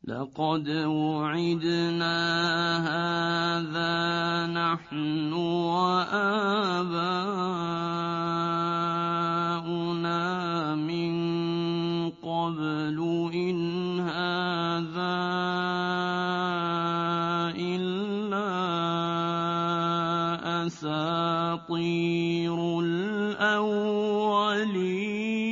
لقد وعدنا هذا نحن وآباؤنا من قبل إن هذا إلا أساطير الأولين.